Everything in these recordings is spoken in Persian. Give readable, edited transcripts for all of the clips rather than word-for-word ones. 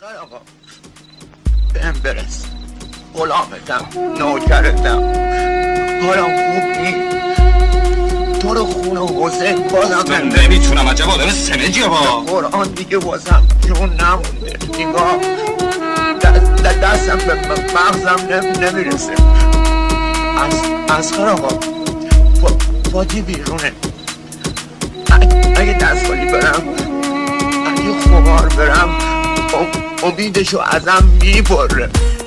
اصغر آقا بهم برس، غلامتم، نوکرتم، حالا خوب نیست. تو رو خون حسین بازم من نمیتونم. عجب آدم سمجیه با قرآن دیگه واسم جون نمونده. نگاه دستم به مغزم نمیرسه. اصغر آقا فاتی بیرونه. اگه دست خالی برم، اگه خمار برم، امیدشو ازم میبره.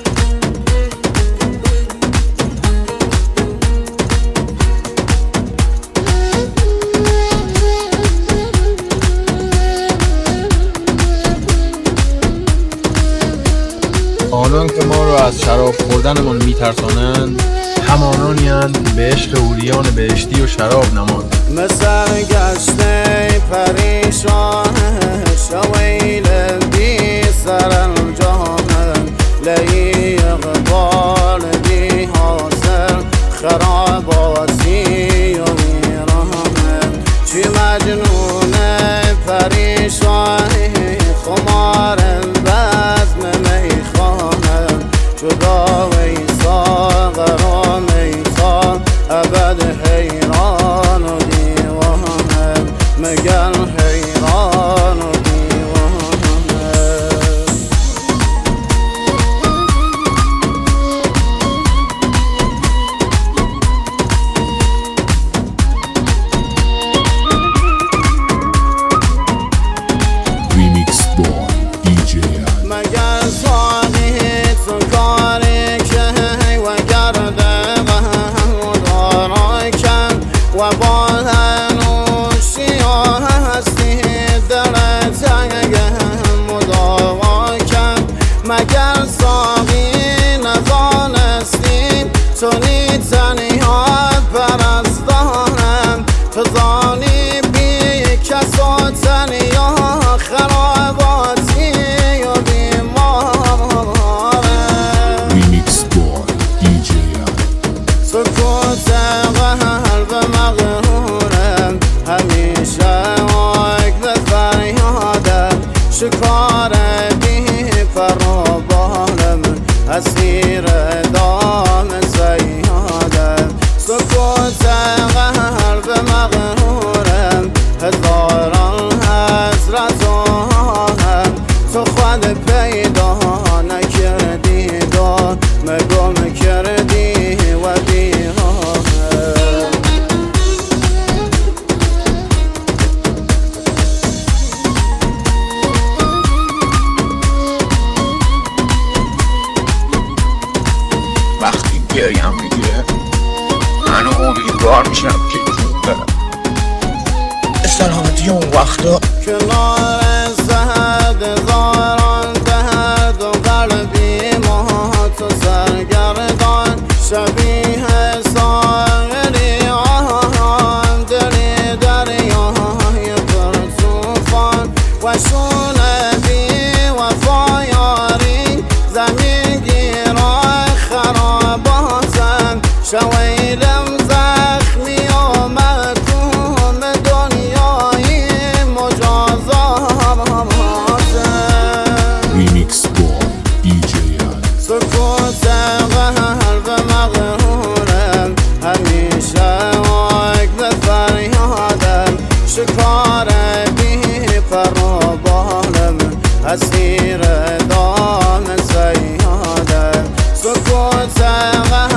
آنان که ما رو از شراب خوردنمان میترسانند، همانانی اند به عشق حوریان بهشتی و شراب نماند. مثل گشته پریشان شویل بی سر الجهان، لی اقبال بی حاصل خراباتی و ویران. چی مجنون پریشانی خمار بزم میخانه، جدا ویساق را میخوان ابد حیران و دیوانه، مگر حیران و دیوانه. Remix Boy DJ مگر ساقی تو کاری که و گرده مدارای کن و با هنوشی هستی دلت اگه مدارای کن. مگر ساقی نزانستی تو نی تنها پرستانم، تو زانی بی کس و تنیا خراباتی و بیمارم. Remix Boy DJ سکوت قلب مغرورم، همیشه عقل فریادم، شکار بی پر و بالم، اسیر دام زیادم. سکوت قلب مغرورم، هزاران حسرت و آهم، تو خود پیدا نکردی دار مگم کردی و بیراه. وقتی گریم میگیره من امیدوار میشم که جون برم. سلامتی اون وقتا کنار سهد هزاران درد و قلبی ما تو سرگردان، شبیه ساغری آهان، دلی دریای پر توفان و شون بی وفایاری، زمین گیرای خراباتم، شویلم زخمی و مکوم دنیای مجازاتم. Remix Boy DJ سکوت قلب مغرورم، همیشه عقل فریادم، شکار بی پر و بالم، اسیر دام زیادم. سکوت